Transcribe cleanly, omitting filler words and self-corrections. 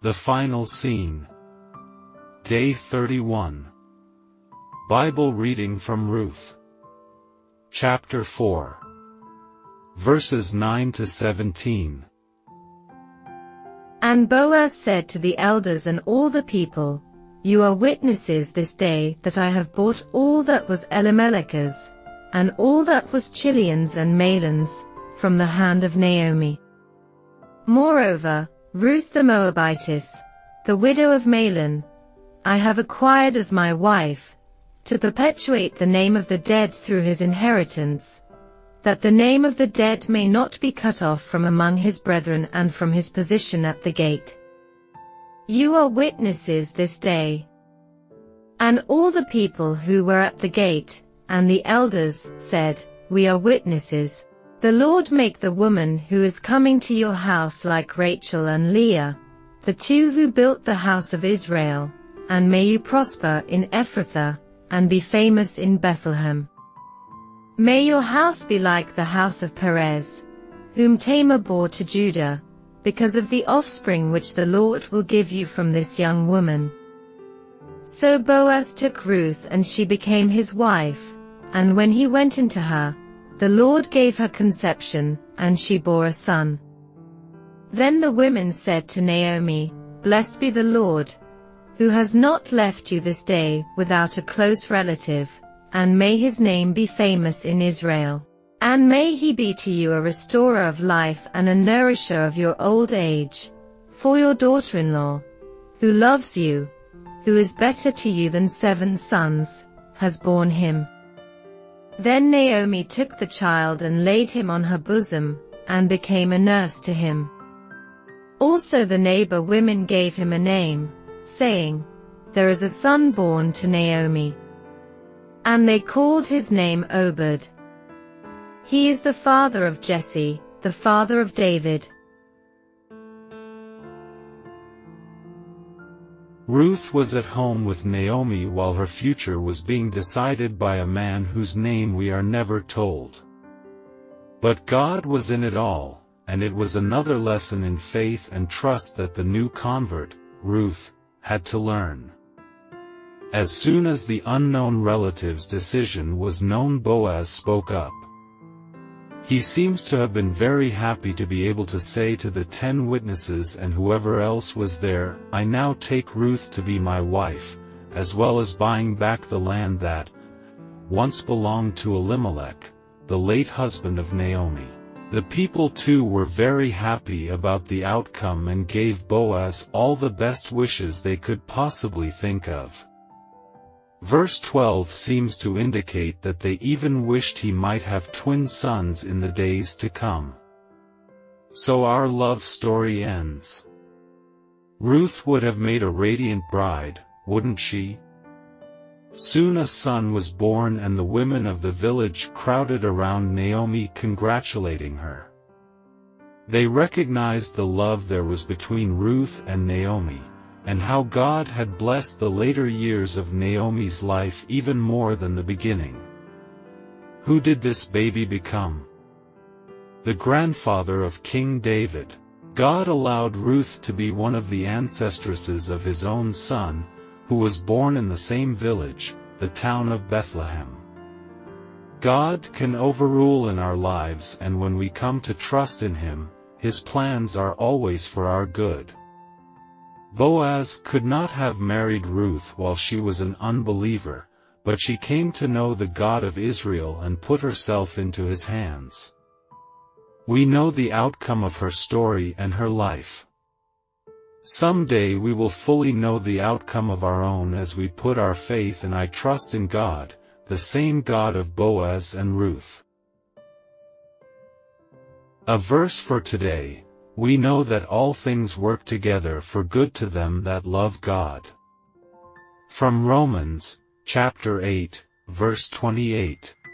The final scene. Day 31. Bible reading from Ruth. Chapter 4. Verses 9 to 17. And Boaz said to the elders and all the people, You are witnesses this day that I have bought all that was Elimelech's, and all that was Chilion's and Mahlon's, from the hand of Naomi. Moreover, Ruth the Moabitess, the widow of Mahlon, I have acquired as my wife, to perpetuate the name of the dead through his inheritance, that the name of the dead may not be cut off from among his brethren and from his position at the gate. You are witnesses this day. And all the people who were at the gate, and the elders, said, We are witnesses. The Lord make the woman who is coming to your house like Rachel and Leah, the two who built the house of Israel, and may you prosper in Ephrathah, and be famous in Bethlehem. May your house be like the house of Perez, whom Tamar bore to Judah, because of the offspring which the Lord will give you from this young woman. So Boaz took Ruth and she became his wife, and when he went into her, the Lord gave her conception, and she bore a son. Then the women said to Naomi, Blessed be the Lord, who has not left you this day without a close relative, and may his name be famous in Israel. And may he be to you a restorer of life and a nourisher of your old age, for your daughter-in-law, who loves you, who is better to you than 7 sons, has borne him. Then Naomi took the child and laid him on her bosom, and became a nurse to him. Also the neighbor women gave him a name, saying, There is a son born to Naomi. And they called his name Obed. He is the father of Jesse, the father of David. Ruth was at home with Naomi while her future was being decided by a man whose name we are never told. But God was in it all, and it was another lesson in faith and trust that the new convert, Ruth, had to learn. As soon as the unknown relative's decision was known, Boaz spoke up. He seems to have been very happy to be able to say to the 10 witnesses and whoever else was there, I now take Ruth to be my wife, as well as buying back the land that once belonged to Elimelech, the late husband of Naomi. The people too were very happy about the outcome and gave Boaz all the best wishes they could possibly think of. Verse 12 seems to indicate that they even wished he might have twin sons in the days to come. So our love story ends. Ruth would have made a radiant bride, wouldn't she? Soon a son was born and the women of the village crowded around Naomi congratulating her. They recognized the love there was between Ruth and Naomi, and how God had blessed the later years of Naomi's life even more than the beginning. Who did this baby become? The grandfather of King David. God allowed Ruth to be one of the ancestresses of his own son, who was born in the same village, the town of Bethlehem. God can overrule in our lives, and when we come to trust in him, his plans are always for our good. Boaz could not have married Ruth while she was an unbeliever, but she came to know the God of Israel and put herself into his hands. We know the outcome of her story and her life. Someday we will fully know the outcome of our own as we put our faith and I trust in God, the same God of Boaz and Ruth. A verse for today. We know that all things work together for good to them that love God. From Romans, chapter 8, verse 28.